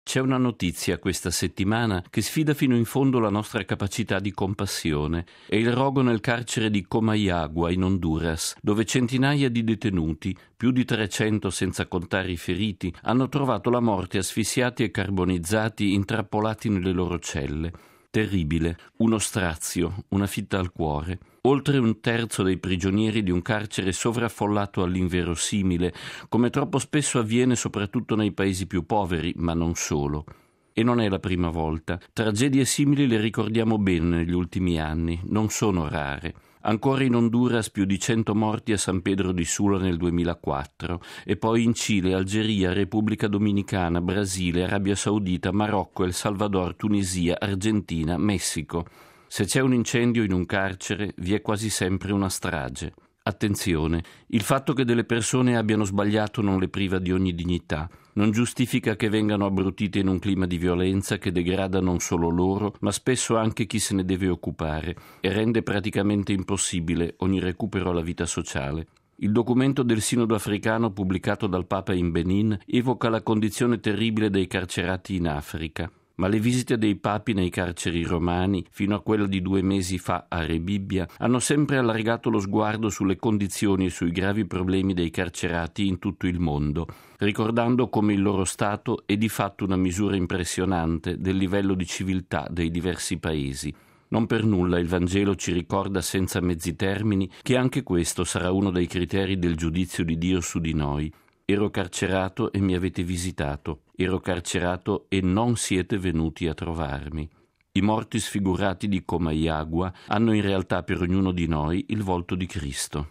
C'è una notizia questa settimana che sfida fino in fondo la nostra capacità di compassione. È il rogo nel carcere di Comayagua, in Honduras, dove centinaia di detenuti, più di 300 senza contare i feriti, hanno trovato la morte asfissiati e carbonizzati, intrappolati nelle loro celle. Terribile, uno strazio, una fitta al cuore. Oltre un terzo dei prigionieri di un carcere sovraffollato all'inverosimile, come troppo spesso avviene soprattutto nei paesi più poveri, ma non solo. E non è la prima volta. Tragedie simili le ricordiamo bene negli ultimi anni, non sono rare. Ancora in Honduras più di 100 morti a San Pedro di Sula nel 2004 e poi in Cile, Algeria, Repubblica Dominicana, Brasile, Arabia Saudita, Marocco, El Salvador, Tunisia, Argentina, Messico. Se c'è un incendio in un carcere vi è quasi sempre una strage. Attenzione, il fatto che delle persone abbiano sbagliato non le priva di ogni dignità. Non giustifica che vengano abbruttite in un clima di violenza che degrada non solo loro, ma spesso anche chi se ne deve occupare e rende praticamente impossibile ogni recupero alla vita sociale. Il documento del Sinodo africano pubblicato dal Papa in Benin evoca la condizione terribile dei carcerati in Africa. Ma le visite dei papi nei carceri romani, fino a quella di 2 mesi fa a Re Bibbia, hanno sempre allargato lo sguardo sulle condizioni e sui gravi problemi dei carcerati in tutto il mondo, ricordando come il loro stato è di fatto una misura impressionante del livello di civiltà dei diversi paesi. Non per nulla il Vangelo ci ricorda senza mezzi termini che anche questo sarà uno dei criteri del giudizio di Dio su di noi. Ero carcerato e mi avete visitato. Ero carcerato e non siete venuti a trovarmi. I morti sfigurati di Comayagua hanno in realtà per ognuno di noi il volto di Cristo.